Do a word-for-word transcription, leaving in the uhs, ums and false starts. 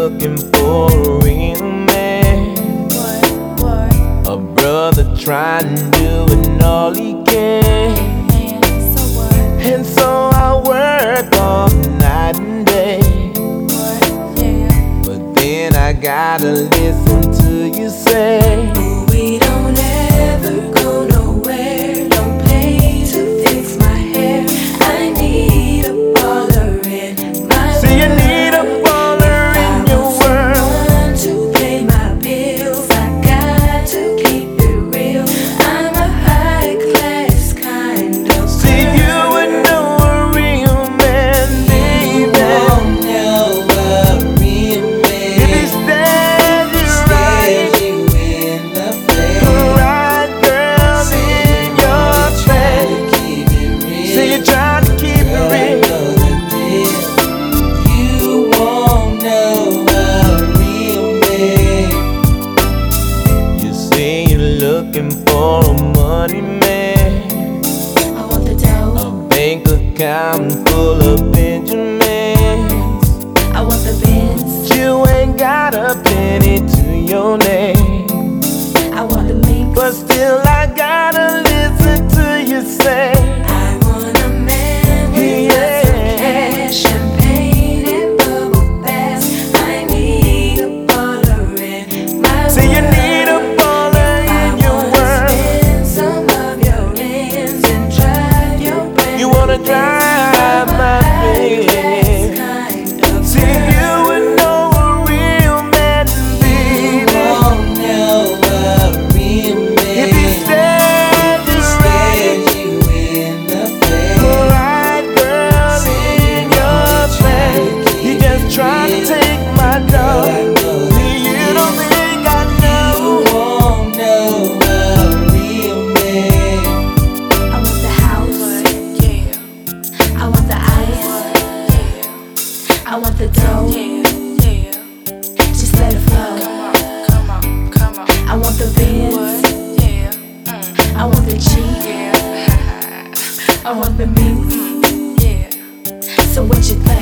looking for a real man, What, what? a brother trying to do it all he can. And so what? And so I work all night and day, What, yeah. but then I gotta listen to you say, We don't ever go nowhere. Don't pay to fix my hair. I need a baller in my so you world. need a baller in your world. Someone to pay my bills. I got to keep it real. I'm a high class kind of See, you girl. would know a real man, You baby, won't know a real if he man. stares you right, Stares you in the face. right, girl, in your Try face. to keep it real. See, you trying to keep Girl, I it real. know the deal. You won't know a real man. You say you're looking for a money man, I want the dough. a bank account full of Benjamins. I want the Benz. You ain't got a penny to your name, I want the mix. but still I gotta listen to you say, I want a man with lots of cash, champagne and bubble baths. I need a baller in my see, you world. need a baller I in your wanna world. spend some of your ends and drive your brand You wanna new drive Benz. my I'm a Benz. high-class kind of See, girl. you would know a real man, You baby, won't know a real if he man. stares you right, Stares you in the face. right, girl, in your face. You just trying to take my Girl, I dog. know See, you don't think I you know. won't know a real man. I want the house. Yeah. I want the ice. Yeah. I want the dough. Yeah. Just let it flow. Come on, come on. I want the Benz. Yeah. Mm, I want the Jeep. yeah. I want the mix. Yeah. So what you think?